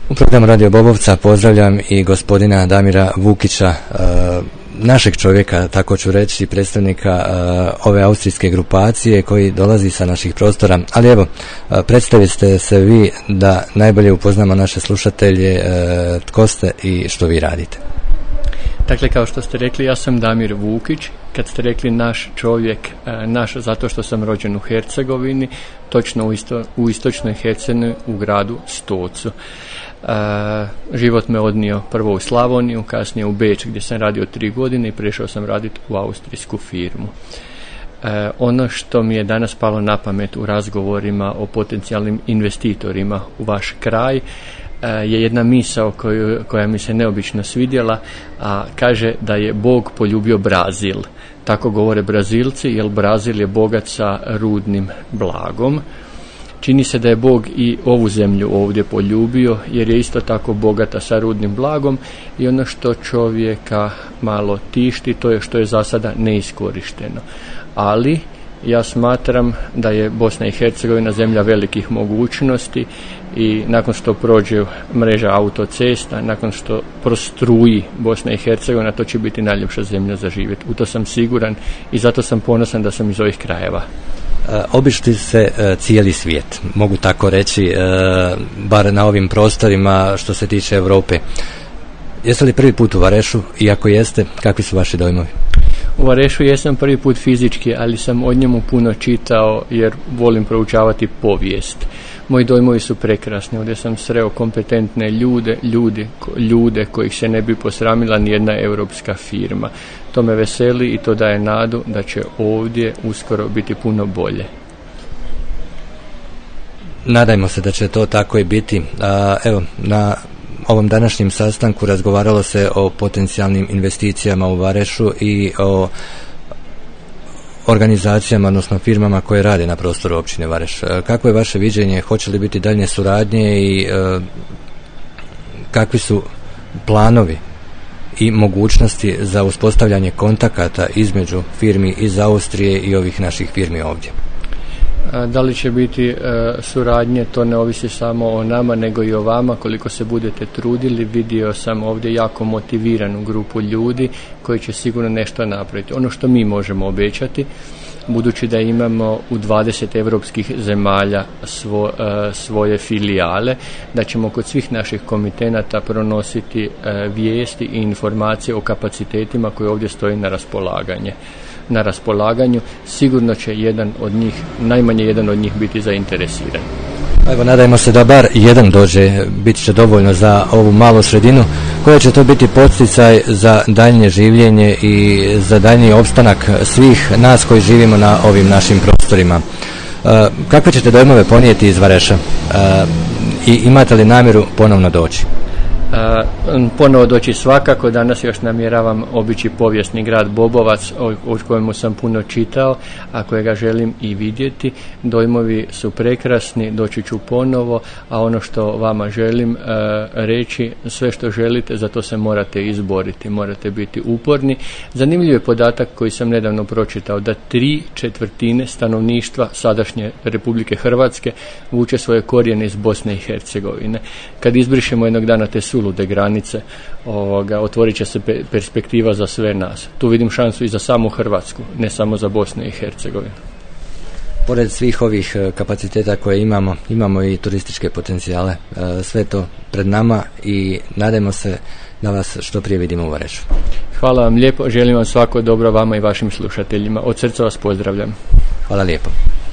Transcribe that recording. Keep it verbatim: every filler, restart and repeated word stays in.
U programu Radio Bobovca pozdravljam i gospodina Damira Vukića, našeg čovjeka, tako ću reći, predstavnika ove austrijske grupacije koji dolazi sa naših prostora. Ali evo, predstavite se vi da najbolje upoznamo naše slušatelje, tko ste i što vi radite. Dakle, kao što ste rekli, ja sam Damir Vukić. Kad ste rekli naš čovjek, naš zato što sam rođen u Hercegovini, točno u, isto, u istočnoj Hercegovini, u gradu Stocu. Uh, život me odnio prvo u Slavoniju, kasnije u Beč gdje sam radio tri godine i prešao sam raditi u austrijsku firmu. Uh, ono što mi je danas palo na pamet u razgovorima o potencijalnim investitorima u vaš kraj je jedna misao koju, koja mi se neobično svidjela, a kaže da je Bog poljubio Brazil. Tako govore Brazilci, jer Brazil je bogat sa rudnim blagom. Čini se da je Bog i ovu zemlju ovdje poljubio, jer je isto tako bogata sa rudnim blagom i ono što čovjeka malo tišti, to je što je za sada neiskorišteno. Ali ja smatram da je Bosna i Hercegovina zemlja velikih mogućnosti i nakon što prođe mreža autocesta, nakon što prostruji Bosna i Hercegovina, to će biti najljepša zemlja za živjeti. U to sam siguran i zato sam ponosan da sam iz ovih krajeva. Obišli se cijeli svijet, mogu tako reći, bar na ovim prostorima što se tiče Europe. Jeste li prvi put u Varešu i ako jeste, kakvi su vaši dojmovi? U Varešu jesam prvi put fizički, ali sam o njemu puno čitao jer volim proučavati povijest. Moji dojmovi su prekrasni, ovdje sam sreo kompetentne ljude, ljude, ljude kojih se ne bi posramila nijedna europska firma. To me veseli i to daje nadu da će ovdje uskoro biti puno bolje. Nadajmo se da će to tako i biti. A, evo, na ovom današnjem sastanku razgovaralo se o potencijalnim investicijama u Varešu i o organizacijama, odnosno firmama koje rade na prostoru općine Vareš. Kako je vaše viđenje, hoće li biti daljnje suradnje i e, kakvi su planovi i mogućnosti za uspostavljanje kontakata između firmi iz Austrije i ovih naših firmi ovdje? Da li će biti e, suradnje, to ne ovisi samo o nama nego i o vama. Koliko se budete trudili, vidio sam ovdje jako motiviranu grupu ljudi koji će sigurno nešto napraviti. Ono što mi možemo obećati, budući da imamo u dvadeset europskih zemalja svo, e, svoje filijale, da ćemo kod svih naših komitenata pronositi e, vijesti i informacije o kapacitetima koje ovdje stoji na raspolaganje. na raspolaganju, sigurno će jedan od njih, najmanje jedan od njih biti zainteresiran. Evo, nadajmo se da bar jedan dođe, bit će dovoljno za ovu malu sredinu, koja će to biti podsticaj za daljnje življenje i za daljnji opstanak svih nas koji živimo na ovim našim prostorima. E, kakve ćete dojmove ponijeti iz Vareša e, i imate li namjeru ponovno doći? Uh, ponovo doći svakako. Danas još namjeravam obići povijesni grad Bobovac o, o kojemu sam puno čitao, a kojega želim i vidjeti. Dojmovi su prekrasni, doći ću ponovo, a ono što vama želim uh, reći, sve što želite, za to se morate izboriti, morate biti uporni. Zanimljiv je podatak koji sam nedavno pročitao, da tri četvrtine stanovništva sadašnje Republike Hrvatske vuče svoje korijene iz Bosne i Hercegovine. Kad izbrišemo jednog dana te sulude granice, ovoga, otvorit će se pe- perspektiva za sve nas. Tu vidim šansu i za samu Hrvatsku, ne samo za Bosnu i Hercegovinu. Pored svih ovih kapaciteta koje imamo, imamo i turističke potencijale. Sve to pred nama i nadajmo se da vas što prije vidimo u Varešu. Hvala vam lijepo, želim vam svako dobro vama i vašim slušateljima. Od srca vas pozdravljam. Hvala lijepo.